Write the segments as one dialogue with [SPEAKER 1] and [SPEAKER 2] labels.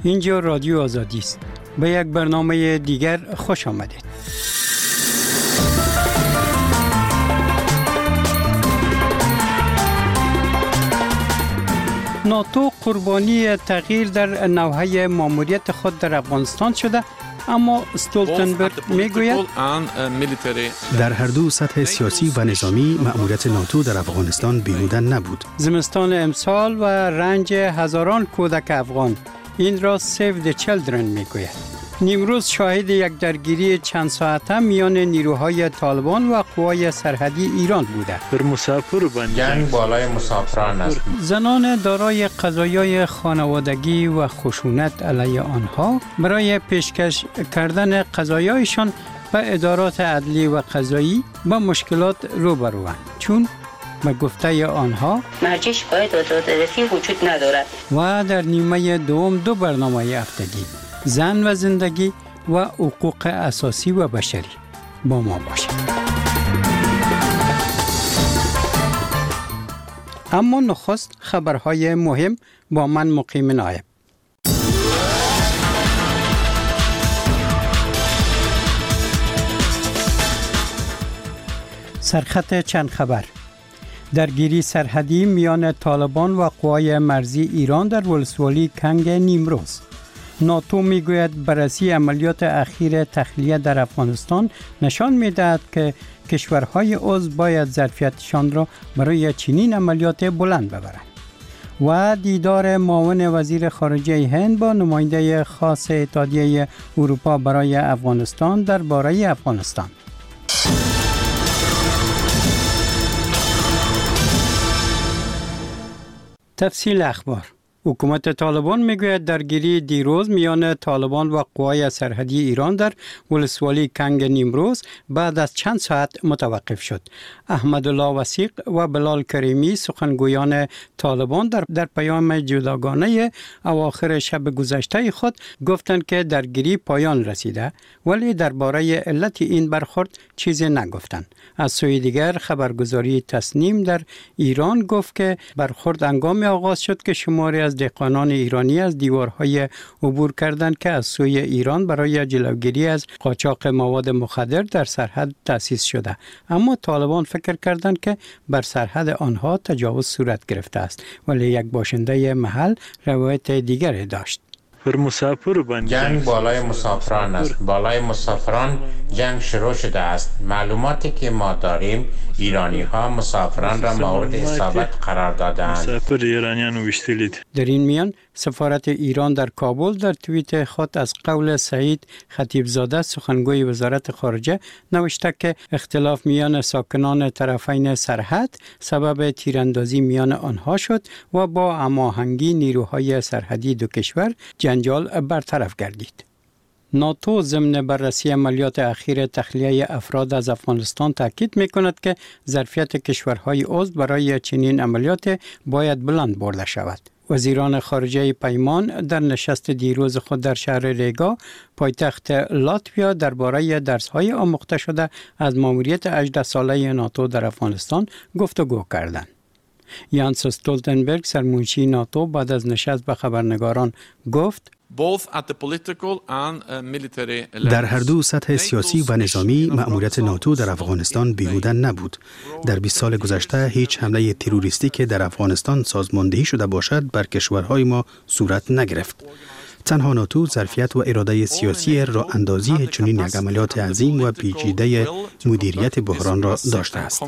[SPEAKER 1] اینجا رادیو آزادی است. به یک برنامه دیگر خوش آمدید. ناتو قربانی تغییر در نوحه ماموریت خود در افغانستان شده، اما استولتنبرگ میگوید
[SPEAKER 2] در هر دو سطح سیاسی و نظامی مأموریت ناتو در افغانستان بیهوده نبود.
[SPEAKER 1] زمستان امسال و رنج هزاران کودک افغان، این را سیو د چیلدرن میگوید. نیمروز شاهد یک درگیری چند ساعته میان نیروهای طالبان و قوای سرحدی ایران بوده.
[SPEAKER 3] بر مسافر
[SPEAKER 4] جنگ بالای مسافران است.
[SPEAKER 1] زنان دارای قضایای خانوادگی و خشونت علیه آنها برای پیشکش کردن قضایایشان به ادارات عدلی و قضایی با مشکلات روبروند، چون به گفته آنها
[SPEAKER 5] مرجع شکایت و دادرسی وجود ندارد.
[SPEAKER 1] و در نیمه دوم دو برنامه هفتگی، زن و زندگی و حقوق اساسی و بشری، با ما باشید. اما نخست خبرهای مهم با من مقیم نایب. سرخط چند خبر. درگیری سرحدی میان طالبان و قوای مرزی ایران در ولسوالی کنگ نیمروز. ناتو میگوید بررسی عملیات اخیر تخلیه در افغانستان نشان میدهد که کشورهای عضو باید ظرفیتشان را برای چنین عملیات بلند ببرند. و دیدار معاون وزیر خارجه هند با نماینده خاص اتحادیه اروپا برای افغانستان درباره افغانستان. تفصیل اخبار. حکومت طالبان میگوید درگیری دیروز میان طالبان و قوای سرحدی ایران در ولسوالی کنگ نیمروز بعد از چند ساعت متوقف شد. احمدالله وثیق و بلال کریمی سخنگویان طالبان در پیام جداگانه اواخر شب گذشته خود گفتند که درگیری پایان رسیده، ولی درباره علت این برخورد چیزی نگفتند. از سوی دیگر خبرگزاری تسنیم در ایران گفت که برخورد هنگامی آغاز شد که شماری از دهقانان ایرانی از دیوارهای عبور کردند که از سوی ایران برای جلوگیری از قاچاق مواد مخدر در سرحد تأسیس شده، اما طالبان فکر کردند که بر سرحد آنها تجاوز صورت گرفته است، ولی یک باشنده محل روایت دیگری داشت.
[SPEAKER 4] جنگ بالای مسافران است. بالای مسافران جنگ شروع شده است. معلوماتی که ما داریم ایرانی ها مسافران را مورد اصابت قرار دادند.
[SPEAKER 1] در این میان سفارت ایران در کابل در توییت خود از قول سعید خطیبزاده سخنگوی وزارت خارجه نوشته که اختلاف میان ساکنان طرفین سرحد سبب تیراندازی میان آنها شد و با هماهنگی نیروهای سرحدی دو کشور جنجال برطرف گردید. ناتو ضمن بررسی عملیات اخیر تخلیه افراد از افغانستان تاکید می‌کند که ظرفیت کشورهای عضو برای چنین عملیات باید بلند برده شود. وزیران خارجه پیمان در نشست دیروز خود در شهر ریگا پایتخت لاتویا درباره درس‌های آموخته شده از ماموریت 18 ساله ناتو در افغانستان گفتگو کردند. یانس استولتنبرگ سرمنشی ناتو بعد از نشست به خبرنگاران گفت
[SPEAKER 2] در هر دو سطح سیاسی و نظامی مأموریت ناتو در افغانستان بیهوده نبود. در 20 سال گذشته هیچ حمله تروریستی که در افغانستان سازماندهی شده باشد بر کشورهای ما صورت نگرفت. تنها ناتو ظرفیت و اراده سیاسی راه اندازی چنین یک عملیات عظیم و پیچیده مدیریت بحران را داشته است.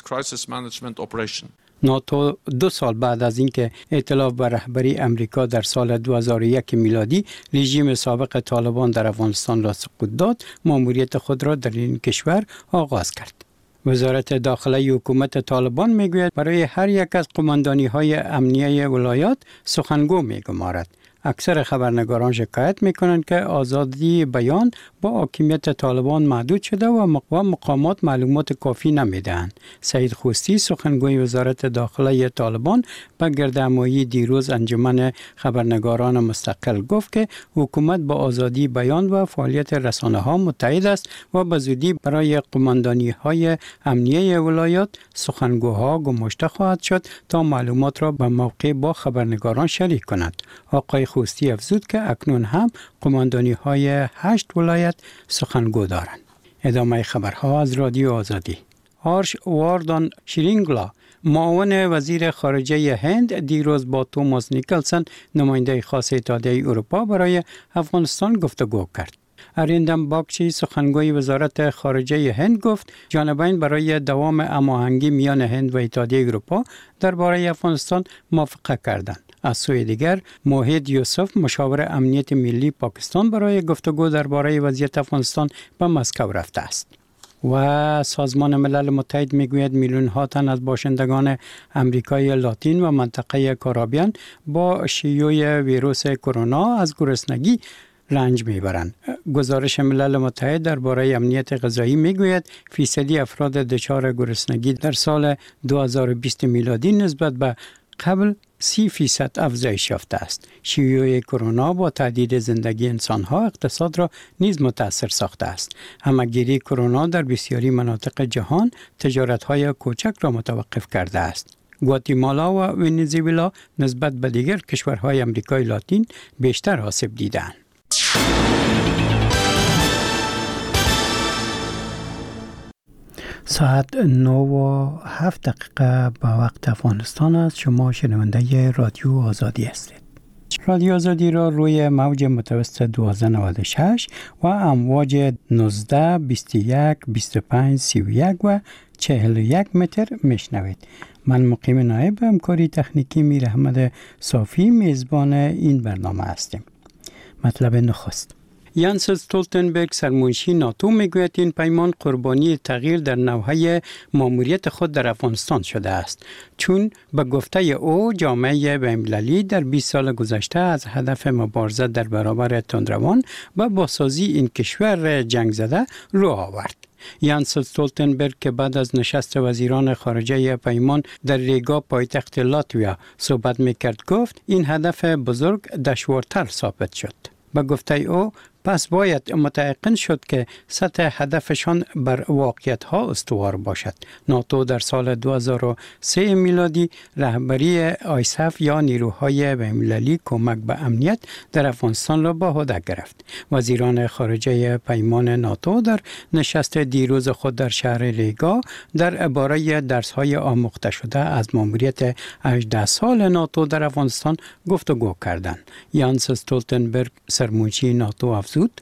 [SPEAKER 1] ناتو 2 سال بعد از اینکه ائتلاف به رهبری امریکا در سال 2001 میلادی رژیم سابق طالبان در افغانستان را سقوط داد، ماموریت خود را در این کشور آغاز کرد. وزارت داخلی حکومت طالبان میگوید برای هر یک از قماندانی‌های امنیه ولایات سخنگو میگمارد. اکثر خبرنگاران شکایت میکنند که آزادی بیان با حاکمیت طالبان محدود شده و مقامات معلومات کافی نمیدهند. سعید خوستی سخنگوی وزارت داخلی طالبان به گردهمایی دیروز انجمن خبرنگاران مستقل گفت که حکومت با آزادی بیان و فعالیت رسانه ها متحد است و به زودی برای قماندانی های امنیه ولایات سخنگوها گماشته خواهد شد تا معلومات را به موقع با خبرنگاران شریک کند. آقای خوستی افزود که اکنون هم قماندانی های 8 ولایت سخنگو دارند. ادامه خبرها از رادیو آزادی. هارش واردان شرینگلا معاون وزیر خارجه هند دیروز با توماس نیکلسن نماینده خاص اتحادیه اروپا برای افغانستان گفتگو کرد. اریندم باکچی سخنگوی وزارت خارجه هند گفت جانبین برای دوام هماهنگی میان هند و اتحادیه اروپا درباره افغانستان موافقت کردند. از سوی دیگر موحد یوسف مشاور امنیت ملی پاکستان برای گفتگو درباره وضعیت افغانستان به مسکو رفته است. و سازمان ملل متحد میگوید میلیون ها تن از باشندگان امریکای لاتین و منطقه کارائیبیان با شیوع ویروس کرونا از گرسنگی رنج میبرند. گزارش ملل متحد درباره امنیت غذایی میگوید فیصدی افراد دچار گرسنگی در سال 2020 میلادی نسبت به قبل 30% افزایش یافته است. شیوع کرونا با تهدید زندگی انسانها اقتصاد را نیز متاثر ساخته است. همه‌گیری کرونا در بسیاری مناطق جهان تجارت‌های کوچک را متوقف کرده است. گواتیمالا و ونزوئلا نسبت به دیگر کشورهای امریکای لاتین بیشتر آسیب دیدند. ساعت 9:07 به وقت افغانستان است. شما شنونده رادیو آزادی هستید. رادیو آزادی را روی موج متوسط 1296 و امواج 19 21 25 31 و 41 متر میشنوید. من مقیم نایب همکاری تکنیکی میر احمد صافی میزبان این برنامه هستیم. مطلب نخست: یانس استولتنبرگ سرمنشی ناتو میگوید این پیمان قربانی تغییر در نوحه ماموریت خود در افغانستان شده است، چون به گفته او جامعه بین‌المللی در 20 سال گذشته از هدف مبارزه در برابر تندروان و بازسازی این کشور جنگ زده رو آورد. یانس استولتنبرگ که بعد از نشست وزیران خارجه پیمان در ریگا پایتخت لاتویا صحبت میکرد گفت این هدف بزرگ دشوارتر ثابت شد. به گفته او پس باید متيقن شد که سطح هدفشان بر واقعیت‌ها استوار باشد. ناتو در سال 2003 میلادی رهبری آیسف یا نیروهای بین‌المللی کمک به امنیت در افغانستان را به عهده گرفت. وزیران خارجه پیمان ناتو در نشست دیروز خود در شهر ریگا درباره درس‌های آموخته شده از ماموریت 18 سال ناتو در افغانستان گفتگو کردند. یانس استولتنبرگ سرمنشی ناتو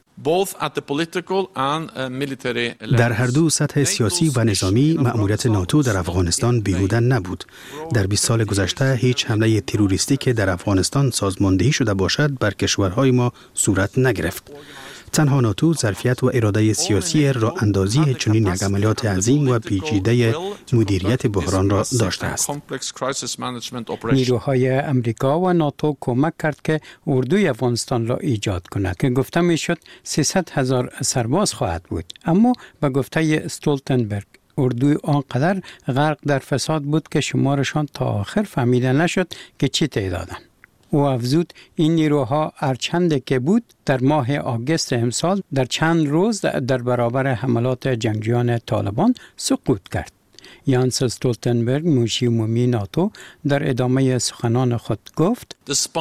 [SPEAKER 2] در هر دو سطح سیاسی و نظامی مأموریت ناتو در افغانستان بیهوده نبود. در 20 سال گذشته هیچ حمله تروریستی که در افغانستان سازماندهی شده باشد بر کشورهای ما صورت نگرفت. تنها ناتو ظرفیت و اراده سیاسی راه اندازی چنین یک عملیات عظیم و پیچیده مدیریت بحران را داشته است.
[SPEAKER 1] نیروهای امریکا و ناتو کمک کرد که اردوی افغانستان را ایجاد کند که گفته میشد 300,000 سرباز خواهد بود، اما به گفته استولتنبرگ اردوی آنقدر غرق در فساد بود که شمارشان تا آخر فهمیده نشد که چی تعدادند. او افزود این نیروها هرچند که بود در ماه آگوست امسال در چند روز در برابر حملات جنگجویان طالبان سقوط کرد. یانس استولتنبرگ منشی عمومی ناتو در ادامه سخنان خود گفت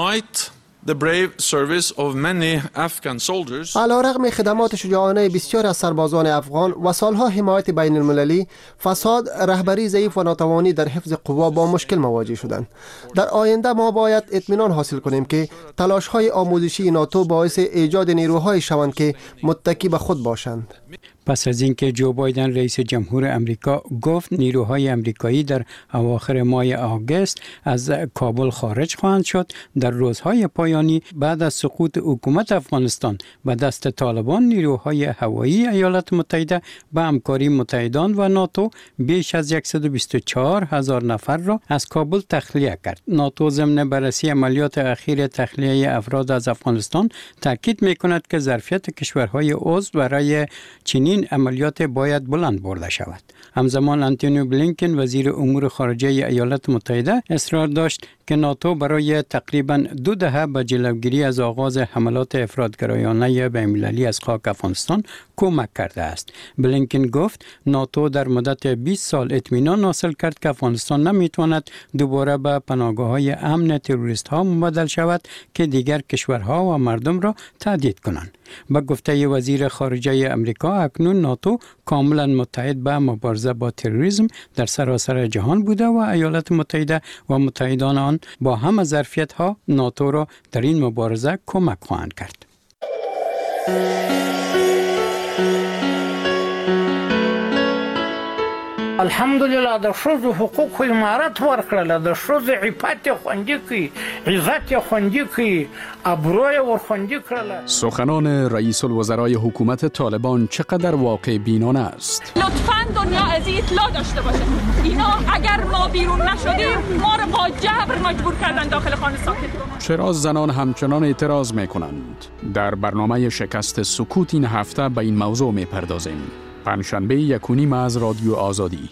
[SPEAKER 3] علیرغم خدمات شجاعانه بسیار از سربازان افغان و سالها حمایت بین المللی، فساد، رهبری ضعیف و ناتوانی در حفظ قوا با مشکل مواجه شدند. در آینده ما باید اطمینان حاصل کنیم که تلاش‌های آموزشی ناتو باعث ایجاد نیروهای شوند که متکی به خود باشند.
[SPEAKER 1] پس از اینکه جو بایدن رئیس جمهور امریکا گفت نیروهای امریکایی در اواخر ماه آگوست از کابل خارج خواهند شد، در روزهای پایانی بعد از سقوط حکومت افغانستان به دست طالبان، نیروهای هوایی ایالات متحده به همکاری متحدان و ناتو بیش از 124,000 نفر را از کابل تخلیه کرد. ناتو ضمن بررسی عملیات اخیر تخلیه افراد از افغانستان تاکید می‌کند که ظرفیت کشورهای عضو برای چنین چنین عملیات باید بلند برده شود. همزمان آنتونی بلینکن وزیر امور خارجه ایالات متحده اصرار داشت که ناتو برای تقریباً 2 دهه به جلوگیری از آغاز حملات افراطگرایانه بین‌المللی از خاک افغانستان کمک کرده است. بلینکن گفت ناتو در مدت 20 سال اطمینان حاصل کرد که افغانستان نمیتواند دوباره به پناهگاه‌های امن تروریست‌ها مبدل شود که دیگر کشورها و مردم را تهدید کنند. با گفته وزیر خارجه امریکا اکنون ناتو کاملا متحد به مبارزه با تروریسم در سراسر جهان بوده و ایالات متحده و متحدان آن با همه ظرفیت‌ها ناتو را در این مبارزه کمک خواهند کرد.
[SPEAKER 6] الحمدلله د ښځو حقوق امارت ورکړله، د ښځو عفت خوندي کړي، عزت خوندي کړي، ابروی ورخوندي کړله.
[SPEAKER 7] سخنان رئیس الوزرای حکومت طالبان چقدر واقع بینانه است؟
[SPEAKER 8] لطفاً دنیا از این اطلاع داشته باشه اینا اگر ما بیرون نشدیم ما رو با جبر مجبور کردن داخل خانه ساکت کنن.
[SPEAKER 7] چرا زنان همچنان اعتراض میکنند؟ در برنامه شکست سکوت این هفته به این موضوع میپردازیم. پنجشنبه 1 از رادیو آزادی.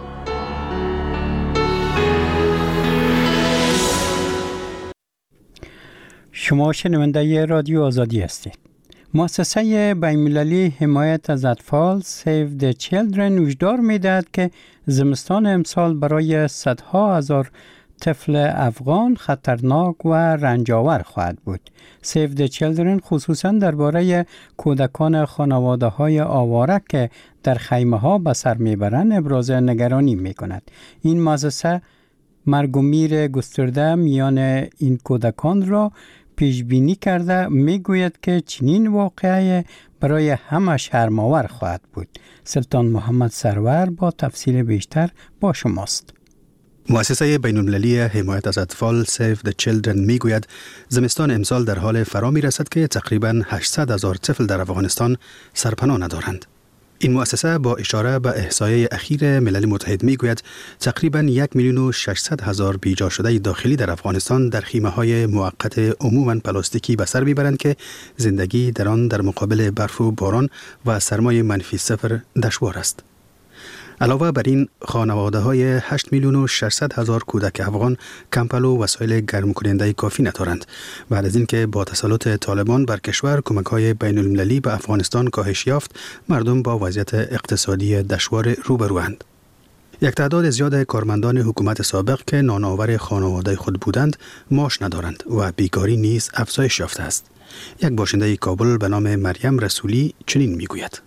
[SPEAKER 1] شما شنونده رادیو آزادی هستید. مؤسسه بین‌المللی حمایت از اطفال Save the Children هشدار می‌دهد که زمستان امسال برای صدها هزار طفل افغان خطرناک و رنجاور خواهد بود. Save the Children خصوصاً درباره کودکان خانواده‌های آواره که در خیمه‌ها به سر میبرند ابراز نگرانی می‌کند. این مؤسسه مرگ و میر گسترده میان این کودکان را پیش بینی کرده میگوید که چنین واقعه برای همه شرم‌آور خواهد بود. سلطان محمد سرور با تفصیل بیشتر با شماست.
[SPEAKER 2] مؤسسه بین‌المللی حمایت از اطفال Save the Children میگوید زمستان امسال در حال فرا میرسد که تقریباً 800,000 طفل در افغانستان سرپناه ندارند. این مؤسسه با اشاره به احصایه اخیر ملل متحد میگوید تقریباً 1,600,000 بیجا شده داخلی در افغانستان در خیمه‌های موقت عموماً پلاستیکی به سر میبرند که زندگی در آن در مقابل برف و باران و سرمای -0 دشوار است. علاوه بر این خانواده‌های 8,600,000 کودک افغان کمپل و وسایل گرم کننده کافی ندارند. بعد از اینکه با تسلط طالبان بر کشور کمک‌های بین‌المللی به افغانستان کاهش یافت، مردم با وضعیت اقتصادی دشوار روبروند. یک تعداد زیاد کارمندان حکومت سابق که نانآور خانواده خود بودند، معاش ندارند و بیکاری نیز افزایش یافته است. یک باشنده کابل به نام مریم رسولی چنین میگوید: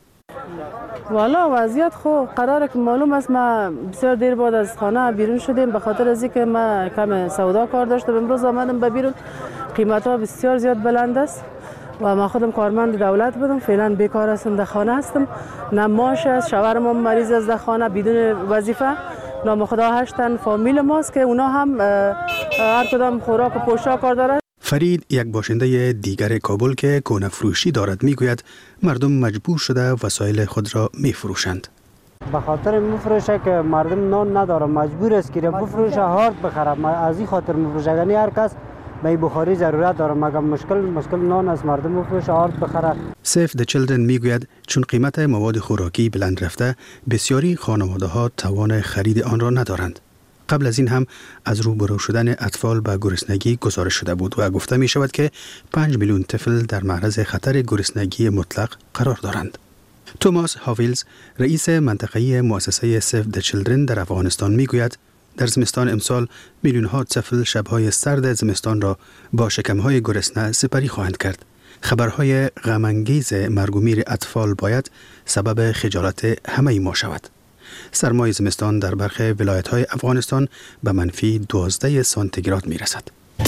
[SPEAKER 9] والا وضعیت خو قراره که معلوم است ما بسیار دیر بعد از خانه بیرون شدیم به خاطر از اینکه ما کم سودا کار داشتم. امروز آمدم به بیرون، قیمت ها بسیار زیاد بلند است و ما خودم کارمند دولت بودم، فعلا بیکار هستم، در خانه هستم، نه معاش است، شوهرم مریض است در خانه بدون وظیفه، نام خدا 8 تن فامیل ماست که اونا هم هر کدام خوراک و پوشاک کار داره.
[SPEAKER 2] فرید یک باشنده دیگر کابل که کهنه فروشی دارد میگوید مردم مجبور شده وسایل خود را میفروشند.
[SPEAKER 10] به خاطر میفروشه که مردم نان نداره، مجبور است که بفروشه، هارد بخره، از این خاطر میفروشه. یعنی هر کس به بخاری ضرورت داره، مگر مشکل نان است، مردم میفروشه هارد بخره.
[SPEAKER 2] Save the Children میگوید چون قیمت مواد خوراکی بلند رفته، بسیاری خانواده ها توان خرید آن را ندارند. قبل از این هم از روبرو شدن اطفال به گرسنگی گزارش شده بود و گفته می شود که 5 میلیون طفل در معرض خطر گرسنگی مطلق قرار دارند. توماس هاویلز رئیس منطقه‌ای مؤسسه Save the Children در افغانستان می گوید در زمستان امسال میلیون ها طفل شب‌های سرد زمستان را با شکم‌های گرسنه سپری خواهند کرد. خبرهای غم‌انگیز مرگ و میر اطفال باید سبب خجالت همه ما شود. سرمای زمستان در برخی ولایت‌های افغانستان به -12 سانتیگراد می‌رسد.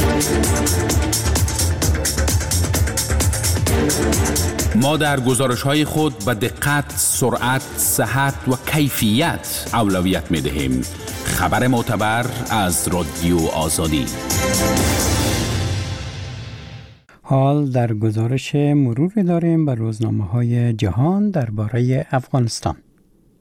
[SPEAKER 11] ما در گزارش‌های خود به دقت، سرعت، صحت و کیفیت اولویت می‌دهیم. خبر معتبر از رادیو آزادی.
[SPEAKER 1] حال در گزارش مرور داریم به روزنامه‌های جهان درباره افغانستان.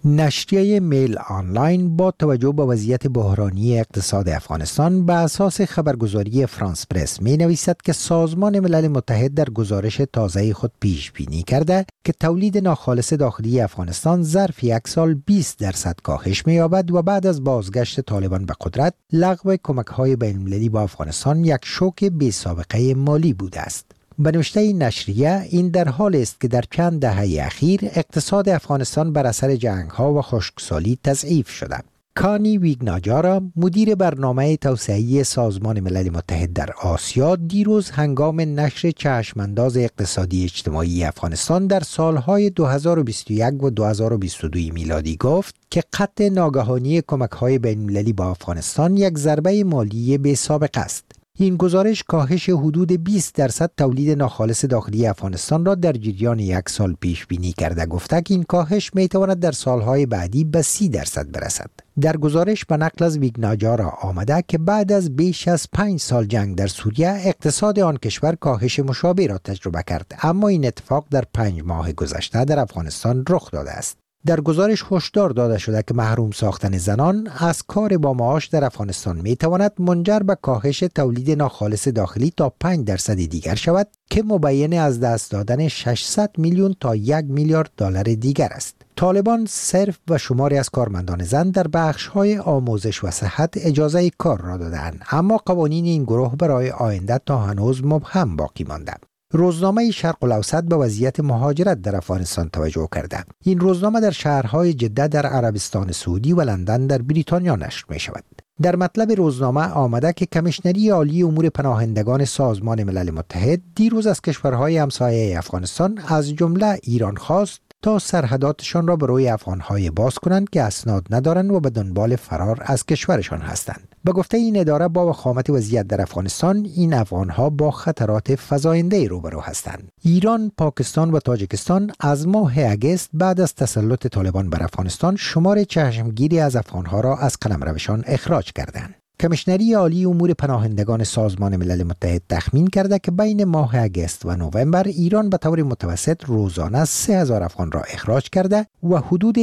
[SPEAKER 12] نشریه میل آنلاین با توجه به وضعیت بحرانی اقتصاد افغانستان به اساس خبرگزاری فرانس پرس می نویسد که سازمان ملل متحد در گزارش تازه خود پیش بینی کرده که تولید ناخالص داخلی افغانستان ظرف یک سال 20% کاهش می یابد و بعد از بازگشت طالبان به قدرت لغو کمک‌های بین‌المللی با افغانستان یک شوک بی سابقه مالی بوده است. به نوشته نشریه این در حال است که در چند دهه اخیر اقتصاد افغانستان بر اثر جنگ‌ها و خشکسالی تضعیف شده. کانی ویگناجارا مدیر برنامه توسعه‌ای سازمان ملل متحد در آسیا دیروز هنگام نشر چشمانداز اقتصادی اجتماعی افغانستان در سالهای 2021 و 2022 میلادی گفت که قطع ناگهانی کمک‌های بین‌المللی با افغانستان یک ضربه مالی بی‌سابقه است. این گزارش کاهش حدود 20% تولید ناخالص داخلی افغانستان را در جریان یک سال پیش بینی کرده گفته که این کاهش می تواند در سالهای بعدی به 30% برسد. در گزارش به نقل از ویگناجارا آمده که بعد از بیش از 5 سال جنگ در سوریه اقتصاد آن کشور کاهش مشابه را تجربه کرد، اما این اتفاق در 5 ماه گذشته در افغانستان رخ داده است. در گزارش هشدار داده شده که محروم ساختن زنان از کار با معاش در افغانستان می تواند منجر به کاهش تولید ناخالص داخلی تا 5% دیگر شود که مبین از دست دادن 600 میلیون تا 1 میلیارد دلار دیگر است. طالبان صرف و شماری از کارمندان زن در بخش‌های آموزش و صحت اجازه کار را دادند، اما قوانین این گروه برای آینده تا هنوز مبهم باقی مانده. روزنامه شرق الاوسط به وضعیت مهاجرت در افغانستان توجه کرده. این روزنامه در شهرهای جده در عربستان سعودی و لندن در بریتانیا نشر می شود. در مطلب روزنامه آمده که کمیشنری عالی امور پناهندگان سازمان ملل متحد دیروز از کشورهای همسایه افغانستان از جمله ایران خواست تا سرحداتشان را به روی افغانهای باز کنند که اسناد ندارند و به دنبال فرار از کشورشان هستند. به گفته این اداره با وخامت وضعیت در افغانستان این افغانها با خطرات فزاینده روبرو هستند. ایران، پاکستان و تاجیکستان از ماه اگست بعد از تسلط طالبان بر افغانستان شمار چشمگیری از افغانها را از قلمروشان اخراج کردند. کمیشنری عالی امور پناهندگان سازمان ملل متحد تخمین کرده که بین ماه اگست و نوامبر ایران به طور متوسط روزانه 3000 افغان را اخراج کرده و حدود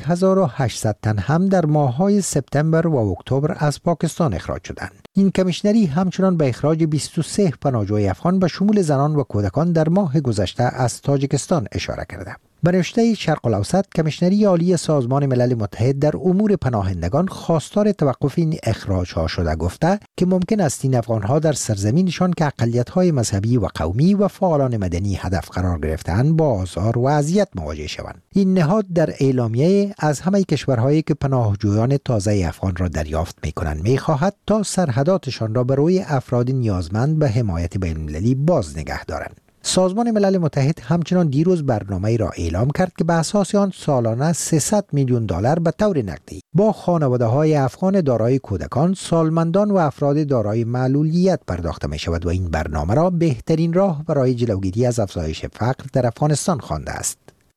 [SPEAKER 12] 1800 تن هم در ماه‌های سپتامبر و اکتبر از پاکستان اخراج شدند. این کمیشنری همچنان به اخراج 23 پناهجوی افغان به شمول زنان و کودکان در ماه گذشته از تاجیکستان اشاره کرده. به نوشته شرق الاوسط، کمیشنری عالی سازمان ملل متحد در امور پناهندگان خواستار توقف این اخراج‌ها شده گفته که ممکن است این افغان‌ها در سرزمینشان که اقلیت‌های مذهبی و قومی و فعالان مدنی هدف قرار گرفته‌اند با آزار و اذیت مواجه شوند. این نهاد در اعلامیه از همه کشورهایی که پناهجویان تازه افغان را دریافت می‌کنند می‌خواهد تا سرحداتشان را به روی افراد نیازمند به حمایت بین‌المللی باز نگه دارند. سازمان ملل متحد همچنان دیروز برنامه‌ای را اعلام کرد که به اساس آن سالانه 300 میلیون دلار به طور نقدی با خانواده‌های افغان دارای کودکان، سالمندان و افراد دارای معلولیت پرداخته می شود و این برنامه را بهترین راه برای جلوگیری از افزایش فقر در افغانستان خوانده است.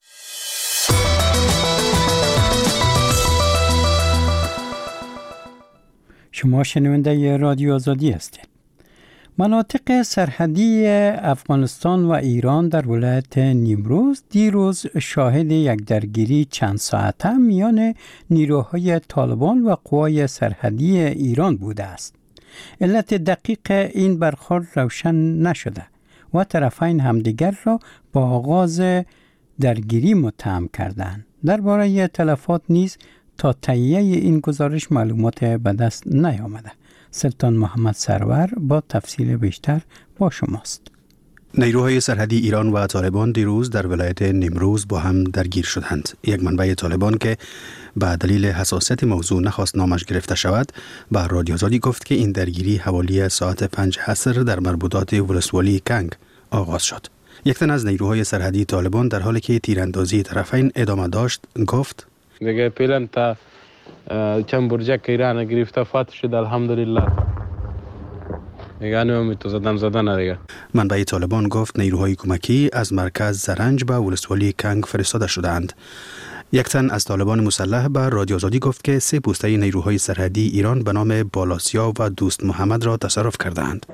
[SPEAKER 1] شما شنونده رادیو آزادی هستید. مناطق سرحدی افغانستان و ایران در ولایت نیمروز دیروز شاهد یک درگیری چند ساعته میان نیروهای طالبان و قوای سرحدی ایران بوده است. علت دقیق این برخورد روشن نشده و طرفین همدیگر را با آغاز درگیری متهم کردند. درباره تلفات نیز تا تهیه این گزارش معلومات به دست نیامده. سلطان محمد سرور با تفصیل بیشتر با شماست.
[SPEAKER 2] نیروهای سرحدی ایران و طالبان دیروز در ولایت نیمروز با هم درگیر شدند. یک منبع طالبان که به دلیل حساسیت موضوع نخواست نامش گرفته شود، به رادیو آزادی گفت که این درگیری حوالی ساعت 5 عصر در مربوطات ولسوالی کنگ آغاز شد. یک تن از نیروهای سرحدی طالبان در حالی که تیراندازی طرفین ادامه داشت گفت:
[SPEAKER 13] دیگه پیلن تا چند برجک ایران گرفته فات شد الحمدلله. دیگه نمی تو زدن دیگه.
[SPEAKER 2] منبع طالبان گفت نیروهای کمکی از مرکز زرنج به ولسوالی کنگ فرستاده شدند. یک تن از طالبان مسلح به رادیو آزادی گفت که 3 پوسته نیروهای سرحدی ایران به نام بالاسیا و دوست محمد را تصرف کردند.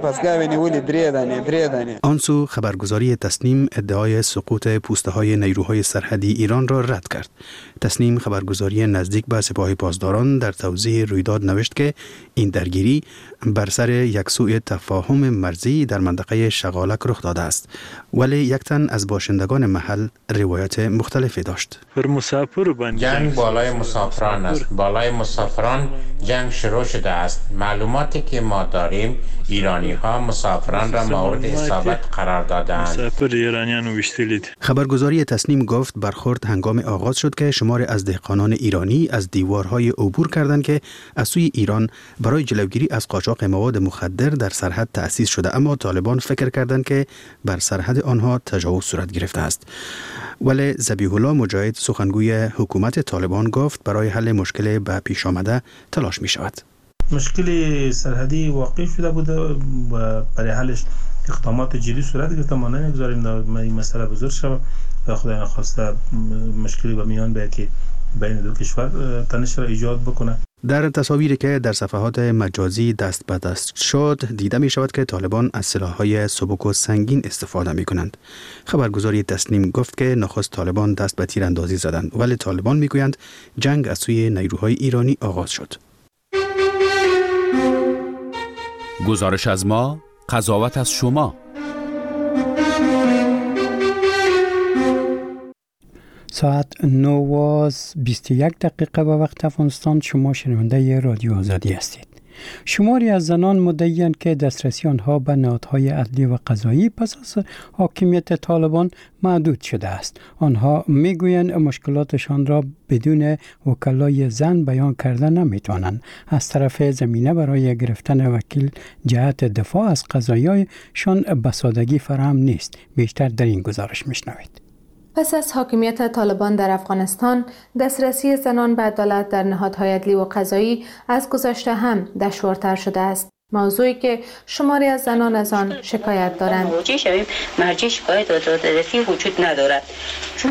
[SPEAKER 2] آن سو خبرگزاری تسنیم ادعای سقوط پوسته های نیروهای سرحدی ایران را رد کرد. تسنیم خبرگزاری نزدیک به سپاه پاسداران در توضیح رویداد نوشت که این درگیری بر سر یک سوء تفاهم مرزی در منطقه شغالک رخ داده است، ولی یک تن از باشندگان محل روایت مختلفی داشت.
[SPEAKER 4] جنگ بالای مسافران است. بالای مسافران جنگ شروع شده است. معلوماتی که ما داریم ایرانی ها مسافران را مورد اصابت قرار دادند.
[SPEAKER 2] خبرگزاری تسنیم گفت برخورد هنگام آغاز شد که شماری از دهقانان ایرانی از دیوارهای عبور کردند که از سوی ایران برای جلوگیری از قاچاق مواد مخدر در سرحد تأسیس شده، اما طالبان فکر کردند که بر سرحد آنها تجاوز صورت گرفته است. ولی ذبیح الله مجاهد سخنگوی حکومت طالبان گفت برای حل مشکل به پیش آمده تلاش می شود.
[SPEAKER 14] مشکل سرحدی واقع شده بوده و برای حلش اقدامات جدی صورت گرفته. ما نمیگذاریم این مسئله بزرگ شود و خدای نخواسته مشکلی به میان بیاید که بین دو کشور تنش را ایجاد بکنه.
[SPEAKER 2] در تصاویری که در صفحات مجازی دست به دست شد دیده می شود که طالبان از سلاح‌های سبک و سنگین استفاده می کنند. خبرگزاری تسنیم گفت که نخست طالبان دست به تیراندازی زدند، ولی طالبان می گویند جنگ از سوی نیروهای ایرانی آغاز شد.
[SPEAKER 11] گزارش از ما، قضاوت از شما.
[SPEAKER 1] ساعت 9:21 به وقت افغانستان. شما شنونده رادیو آزادی هستید. شماری از زنان مدعی‌اند که دسترسی آنها به نهادهای عدلی و قضایی پس از حاکمیت طالبان محدود شده است. آنها میگویند مشکلاتشان را بدون وکلای زن بیان کردن نمیتوانند. از طرف زمینه برای گرفتن وکیل جهت دفاع از قضاییشان به سادگی فراهم نیست. بیشتر در این گزارش میشنوید.
[SPEAKER 15] پس از حاکمیت طالبان در افغانستان، دسترسی زنان به عدالت در نهادهای عدلی و قضایی از گذشته هم دشوارتر شده است. موضوعی که شماری از زنان از آن شکایت دارند.
[SPEAKER 5] مرجع شکایت و دادرسی وجود ندارد، چون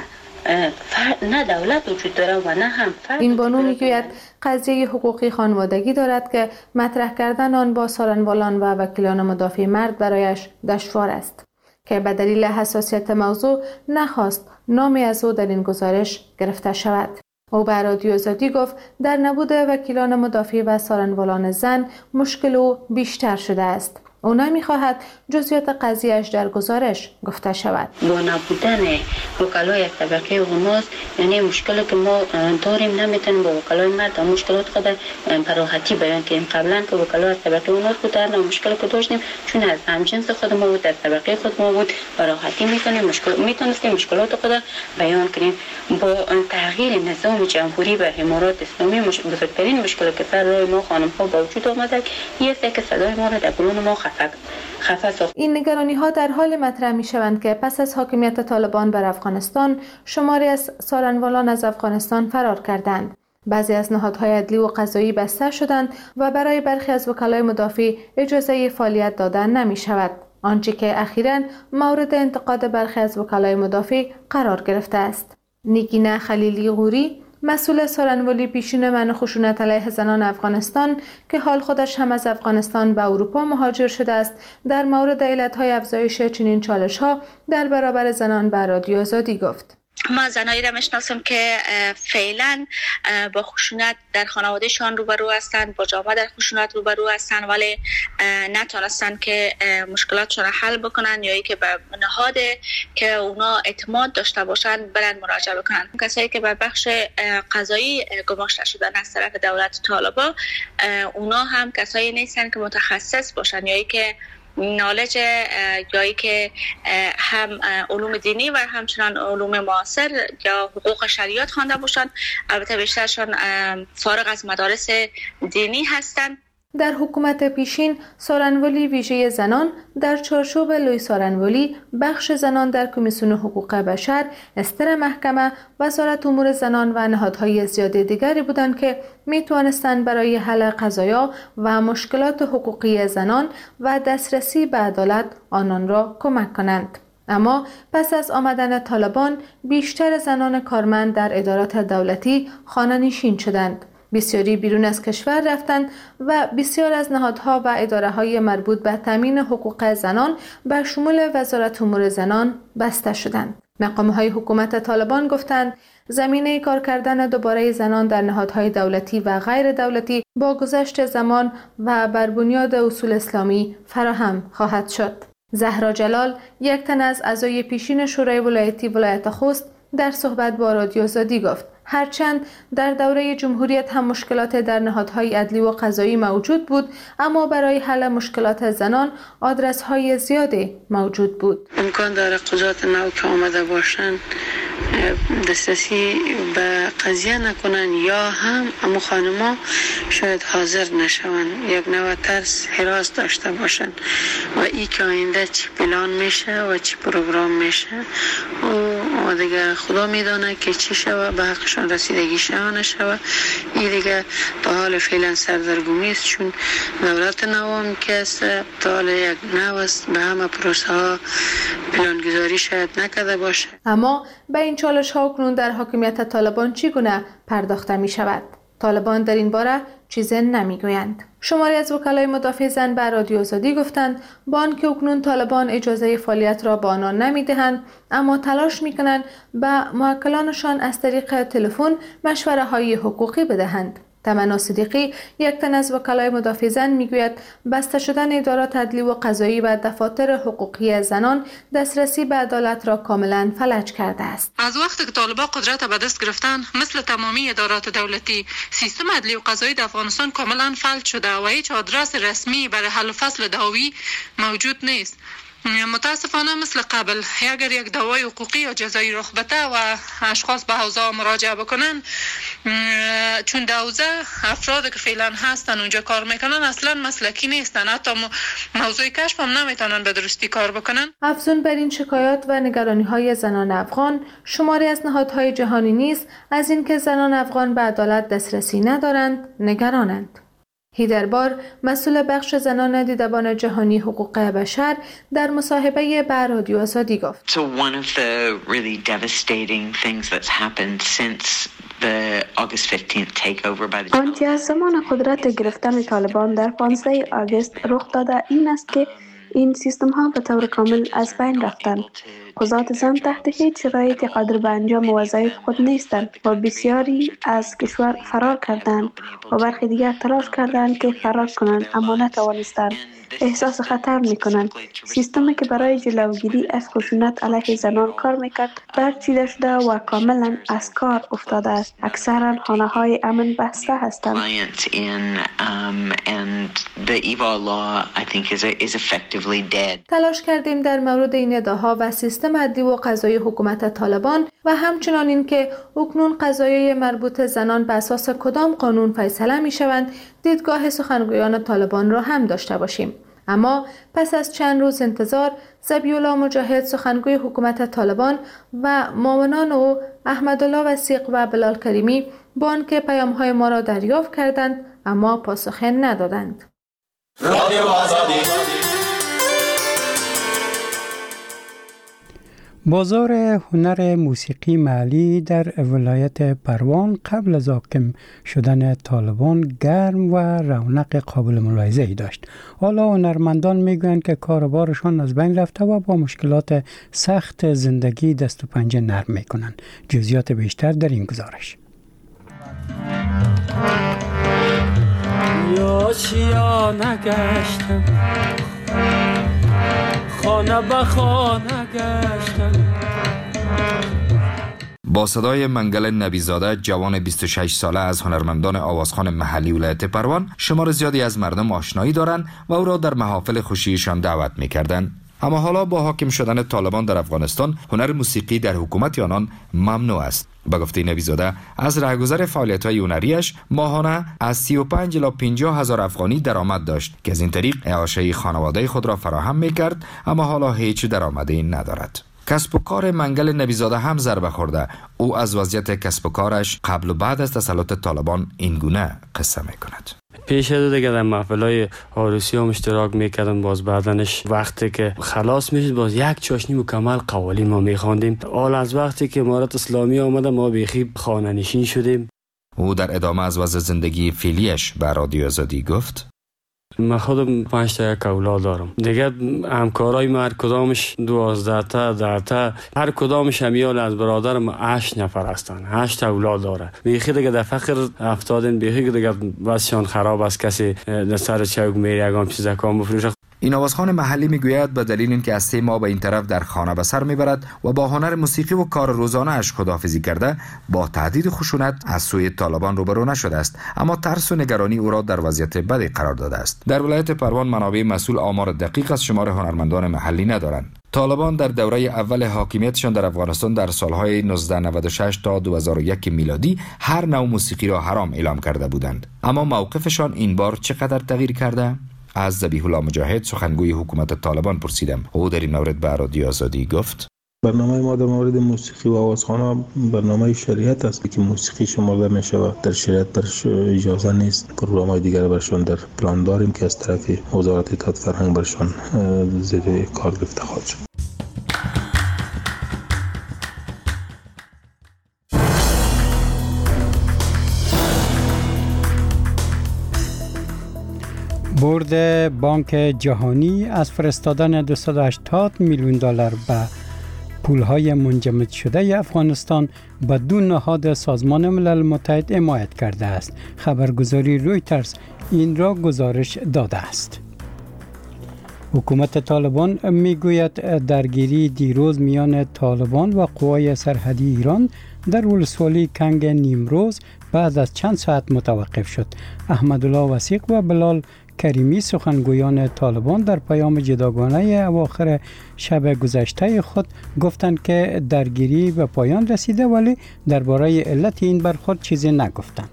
[SPEAKER 5] نه دولت وجود دارد و نه هم فرد.
[SPEAKER 15] این بانو میگوید قضیه حقوقی خانوادگی دارد که مطرح کردن آن با سالنوالان و وکیلان مدافع مرد برایش دشوار است، که به دلیل حساسیت موضوع نخواست نامی از او در این گزارش گرفته شود. او به رادیو آزادی گفت در نبود وکیلان مدافع و سالنوالان زن مشکل او بیشتر شده است. او نمی‌خواهد جزئیات قضیه‌اش در گزارش گفته شود.
[SPEAKER 5] با نبودن وکلای یک طبقه اوناست، یعنی مشکلی که ما داریم نمیتونیم با وکلای مرد مشکلات خود به راحتی بیان کنیم. قبلا که وکلای طبقه اوناست بودن مشکلی که داشتیم چون از همجنس خود ما بود، در طبقه خود ما بود، به راحتی میتونستیم مشکلات خود بیان کنیم. با تغییر نظام جمهوری به امارات اسلامی بزرگترین مشکلی که سر راه ما خانم‌ها با وجود آمده است که صدای ما را در گلون ما
[SPEAKER 15] این نگرانی ها در حال مطرح می شوند که پس از حاکمیت طالبان بر افغانستان شماری از سالنوالان از افغانستان فرار کردند. بعضی از نهادهای عدلی و قضایی بسته شدند و برای برخی از وکلای مدافع اجازه فعالیت دادن نمی شود، آنچه که اخیراً مورد انتقاد برخی از وکلای مدافع قرار گرفته است. نیگینه خلیلی غوری، مسئول سالنوالی پیشین منع خشونت علیه زنان افغانستان که حال خودش هم از افغانستان به اروپا مهاجر شده است، در مورد علتهای افزایش چنین چالش‌ها در برابر زنان به رادیو آزادی گفت.
[SPEAKER 16] ما زنایی را میشناسم که فعلا با خشونت در خانوادهشان روبرو هستند، با جامعه در خشونت روبرو هستند، ولی نتونستن که مشکلاتشون را حل بکنن یا که به نهاد که اونا اعتماد داشته باشند برن مراجعه بکنن. کسایی که به بخش قضایی گماشته شدن از طرف دولت طالبان، اونا هم کسایی نیستن که متخصص باشن یا که نالج جایی که هم علوم دینی و همچنان علوم معاصر یا حقوق شریعت خوانده باشند. البته بیشترشان فارغ از مدارس دینی هستند.
[SPEAKER 15] در حکومت پیشین سالنوالی ویژه زنان در چارچوب لوی سالنوالی، بخش زنان در کمیسیون حقوق بشر، استر محکمه، وزارت امور زنان و نهادهای زیاده دیگری بودند که می توانستند برای حل قضایا و مشکلات حقوقی زنان و دسترسی به عدالت آنان را کمک کنند. اما پس از آمدن طالبان بیشتر زنان کارمند در ادارات دولتی خانه نشین شدند. بسیاری بیرون از کشور رفتند و بسیار از نهادها و اداره‌های مربوط به تامین حقوق زنان به شمول وزارت امور زنان بسته شدند. مقام‌های حکومت طالبان گفتند زمینه کار کردن دوباره زنان در نهادهای دولتی و غیر دولتی با گذشت زمان و بر بنیاد اصول اسلامی فراهم خواهد شد. زهرا جلال، یک تن از اعضای پیشین شورای ولایتی ولایت خوست، در صحبت با رادیو آزادی گفت هرچند در دوره جمهوریت هم مشکلات در نهادهای عدلی و قضایی موجود بود، اما برای حل مشکلات زنان آدرس‌های زیادی موجود بود.
[SPEAKER 17] امکان داره قضات نو که آمده باشن دسترسی به قضیه نکنن یا هم امو خانما شاید حاضر نشون، یک نوع ترس حراس داشته باشن و ای که آینده چی پلان میشه و چی پروگرام میشه و دیگه خدا میدانه که چی شوه، به حقشان رسیدگی شوه نشوه. این دیگه تا حال فعلا سردرگمی است، چون دولت نوام که است تا حال یک نو است، به همه پروسه ها پلانگذاری شاید نکرده باشه.
[SPEAKER 15] اما به این چالش ها اکنون در حاکمیت طالبان چگونه پرداخته می شود؟ طالبان در این باره چیزی نمیگویند. شماری از وکلای مدافع زن به رادیو آزادی گفتند با آنکه اکنون طالبان اجازه فعالیت را به آنان نمیدهند، اما تلاش میکنند به موکلانشان از طریق تلفن مشوره های حقوقی بدهند. تمنا صدیقی، یک تن از وکلای مدافع زن، میگوید بسته شدن ادارات عدلی و قضایی و دفاتر حقوقی زنان دسترسی به عدالت را کاملا فلج کرده است.
[SPEAKER 18] از وقتی که طالبان قدرت به دست گرفتن، مثل تمامی ادارات دولتی، سیستم عدلی و قضایی در افغانستان کاملا فلج شده و هیچ آدرس رسمی برای حل فصل دعوی موجود نیست. متاسفانه مثل قبل اگر یک دعوای حقوقی یا جزایی رخ بده و اشخاص به حوزه مراجعه بکنن، چون در حوزه افراد که فعلا هستن اونجا کار میکنن اصلا مسلکی نیستن، حتی موضوع کشف هم نمیتونن به درستی کار بکنن.
[SPEAKER 15] افزون بر این شکایات و نگرانی های زنان افغان، شماری از نهادهای جهانی نیز از اینکه زنان افغان به عدالت دسترسی ندارند نگرانند. هیدر بار، مسئول بخش زنان دیدبان جهانی حقوق بشر، در مصاحبه با رادیو آزادی گفت:
[SPEAKER 19] So one of the really devastating things that's happened since the August 15th takeover by the
[SPEAKER 20] آنچه از زمان قدرت گرفتن طالبان در 15 آگوست رخ داده این است که این سیستم ها به طور کامل از بین رفتند. قضات زن تحت هیچ شرایطی قادر به انجام وظایف خود نیستند و بسیاری از کشور فرار کردند و برخی دیگر تلاش کردند که فرار کنند اما نتوانستند. احساس خطر میکنند. سیستمی که برای جلوگیری از خشونت علیه زنان کار میکرد برچیده شده و کاملا از کار افتاده است. اکثرا خانه های امن بسته هستند.
[SPEAKER 15] تلاش کردیم در مورد این ادعاها و سیستم عدلی و قضایی حکومت طالبان و همچنان این که اکنون قضایای مربوط زنان به اساس کدام قانون فیصله می شوند دیدگاه سخنگویان طالبان را هم داشته باشیم. اما پس از چند روز انتظار، ذبیح‌الله مجاهد، سخنگوی حکومت طالبان، و معاونان او احمدالله وثیق و بلال کریمی با آنکه پیام‌های ما را دریافت کردند اما پاسخ ندادند. رادیو آزادی.
[SPEAKER 1] بازار هنر موسیقی محلی در ولایت پروان قبل از حاکم شدن طالبان گرم و رونق قابل ملاحظه‌ای داشت. حالا هنرمندان میگویند که کاروبارشان از بین رفته و با مشکلات سخت زندگی دست و پنجه نرم میکنند. جزئیات بیشتر در این گزارش.
[SPEAKER 21] یا نگشتم خانه به خانه گشتم.
[SPEAKER 22] با صدای منگل نبیزاده، جوان 26 ساله از هنرمندان آوازخوان محلی ولایت پروان، شمار زیادی از مردم آشنایی دارند و او را در محافل خوشیشان دعوت می‌کردند. اما حالا با حاکم شدن طالبان در افغانستان، هنر موسیقی در حکومت آنان ممنوع است. به گفته نبیزاده، از راهگذر فعالیت‌های هنریش ماهانه از 35 الی 50 هزار افغانی درآمد داشت که از این طریق اعاشه خانواده خود را فراهم می‌کرد، اما حالا هیچ درآمدی ندارد. کسب و کار منگل نبیزاده هم ضربه خورده. او از وضعیت کسب و کارش قبل و بعد از تسلط طالبان این گونه قصه می‌کند.
[SPEAKER 21] پیش از دیگه در محفلای عروسی هم اشتراک میکردم، باز بعدنش وقتی که خلاص میشد باز یک چاشنی مکمل قوالین ما میخواندیم. حال از وقتی که امارت اسلامی آمده ما بیخی خانه نشین شدیم.
[SPEAKER 22] او در ادامه از وضع زندگی فعلیش به رادیو آزادی گفت:
[SPEAKER 21] من خودم 5 تا یک اولاد دارم. دیگه همکارای من هر کدامش 12 تا 10 تا، هر کدامش همیال از برادرم 8 نفر هستن، 8 اولاد داره. بیخی دیگه در فقر افتادن، بیخی دیگه بسشان خراب است. کسی در سر چوک میره یگام چیز کام بفروشه.
[SPEAKER 22] این آوازخوان محلی میگوید به دلیل اینکه هسته ما به این طرف در خانه به سر میبرد و با هنر موسیقی و کار روزانه اش خداحافظی کرده، با تهدید خشونت از سوی طالبان روبرو نشده است، اما ترس و نگرانی او را در وضعیت بدی قرار داده است. در ولایت پروان منابع مسئول آمار دقیق از شمار هنرمندان محلی ندارند. طالبان در دوره اول حاکمیتشان در افغانستان در سالهای 1996 تا 2001 میلادی هر نوع موسیقی را حرام اعلام کرده بودند. اما موقفشان این بار چقدر تغییر کرده؟ از ذبیح الله مجاهد سخنگوی حکومت طالبان پرسیدم. او در این مورد به رادیو آزادی گفت:
[SPEAKER 14] برنامه ما در مورد موسیقی و آوازخوان برنامه شریعت است که موسیقی شمرده می شود. در شریعت برش اجازه نیست. پروگرام‌های دیگر برشان در پلان داریم که از طرف وزارت اطلاعات فرهنگ برشان زیر کار گرفته خواهد شد.
[SPEAKER 1] بورد بانک جهانی از فرستادن 280 میلیون دلار به پولهای منجمد شده افغانستان به دو نهاد سازمان ملل متحد حمایت کرده است. خبرگزاری رویترز این را گزارش داده است. حکومت طالبان میگوید درگیری دیروز میان طالبان و قوای سرحدی ایران در ولسوالی کنگ نیمروز بعد از چند ساعت متوقف شد. احمدالله وثیق و بلال کریمی سخنگویان طالبان در پیام جداگانه اواخر شب گذشته خود گفتند که درگیری به پایان رسیده، ولی درباره علت این برخورد چیزی نگفتند.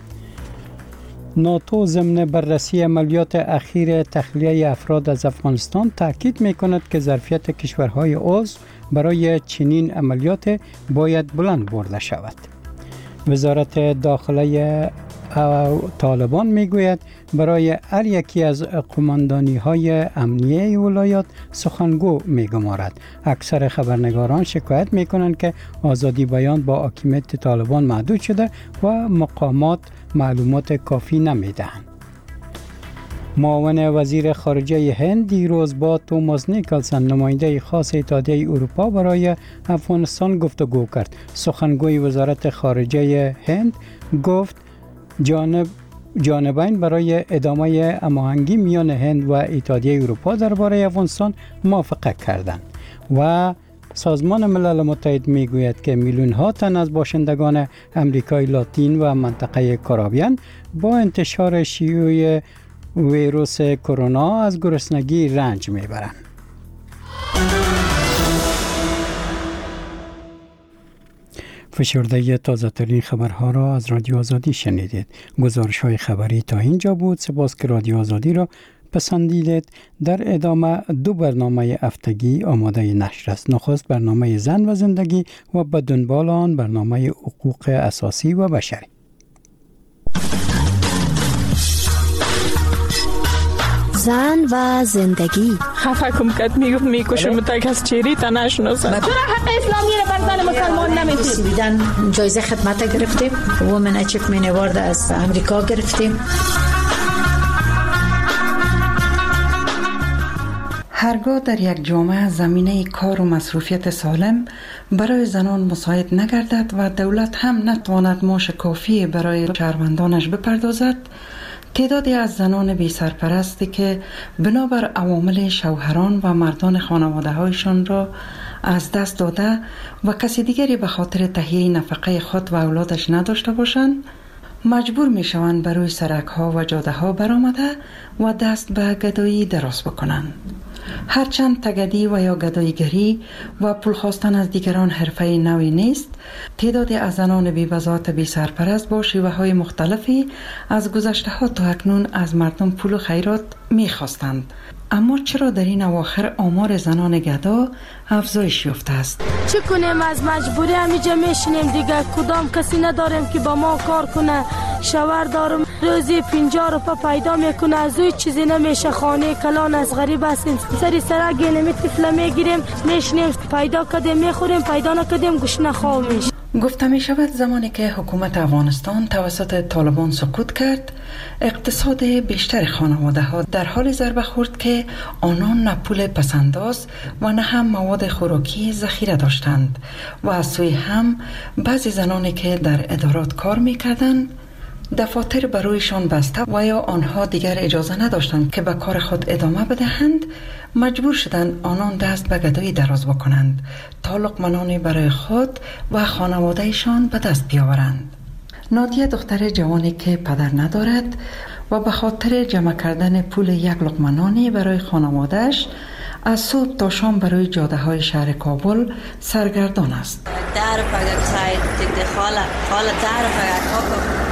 [SPEAKER 1] ناتو ضمن بررسی عملیات اخیر تخلیه افراد از افغانستان تاکید می‌کند که ظرفیت کشورهای عضو برای چنین عملیات باید بلند برده شود. وزارت داخله طالبان میگوید برای هر یکی از قماندانی‌های امنیه ولایات سخنگو میگمارد. اکثر خبرنگاران شکایت میکنند که آزادی بیان با حاکمیت طالبان محدود شده و مقامات معلومات کافی نمیدهند. معاون وزیر خارجه هند دیروز با توماس نیکلسن نماینده خاص اتحادیه اروپا برای افغانستان گفتگو کرد. سخنگوی وزارت خارجه هند گفت جانبین برای ادامه هماهنگی میان هند و اتحادیه اروپا درباره افغانستان موافقت کردند و سازمان ملل متحد میگوید که میلیون ها تن از باشندگان امریکای لاتین و منطقه کارائیبیان با انتشار شیوع ویروس کرونا از گرسنگی رنج میبرند. فشرده تازه ترین خبرها را از رادیو آزادی شنیدید. گزارش های خبری تا اینجا بود. سپاس که رادیو آزادی را پسندیدید. در ادامه دو برنامه هفتگی آماده نشر است. نخست برنامه زن و زندگی و به دنبال آن برنامه حقوق اساسی و بشری.
[SPEAKER 3] زن و زندگی.
[SPEAKER 8] خفه کم کد میگفت میکشم تا کس چیری تا نشناسن. چرا حق اسلامی رو بر زن مسلمان نمیدید؟
[SPEAKER 3] بیدن جایزه خدمت گرفتیم. وومن اچیومنت اوارد از امریکا گرفتیم.
[SPEAKER 6] هرگاه در یک جامعه زمینه کار و مصروفیت سالم برای زنان مساعد نگردد و دولت هم نتواند معاش کافی برای شهروندانش بپردازد، تعدادی از زنان بی سرپرستی که بنابر عوامل شوهران و مردان خانواده هایشان را از دست داده و کسی دیگری به خاطر تهیه نفقه خود و اولادش نداشته باشند، مجبور می شوند بر روی سرک ها و جاده ها برآمده و دست به گدایی دراز بکنند. هرچند تگدی و یا گداییگری و پول خواستن از دیگران حرفه نوی نیست، تعدادی از زنان بی بضاعت بی سرپرست با شیوه های مختلفی از گذشته ها تا اکنون از مردم پول و خیرات می خواستند. اما چرا در این اواخر آمار زنان گدا افزایش یافته است؟
[SPEAKER 23] چه کنیم؟ از مجبوری همیجا میشینیم دیگه. کدام کسی نداریم که با ما کار کنه. شوهر دارم
[SPEAKER 7] روزی 50 روپیه پیدا میکنه، از او چیزی نمیشه. خانه کلان از غریب هستیم، سری سرک گلمی طفله میگیریم میشنیم، پیدا کردیم میخوریم، پیدا نکردیم گشنه خواب میشه.
[SPEAKER 6] گفته می شود زمانی که حکومت افغانستان توسط طالبان سقوط کرد، اقتصاد بیشتر خانواده ها در حال ضربه خورد که آنان نه پول پسنداز و نه هم مواد خوراکی ذخیره داشتند و از سوی هم بعضی زنانی که در ادارات کار می کردند دفاتر برویشان بسته و یا آنها دیگر اجازه نداشتند که به کار خود ادامه بدهند، مجبور شدند آنان دست به گدایی دراز بکنند تا لقمه برای خود و خانوادهشان به دست بیاورند. نادیه دختر جوانی که پدر ندارد و به خاطر جمع کردن پول یک لقمه نانی برای خانوادهش از صبح تا شام برای جاده های شهر کابل سرگردان است.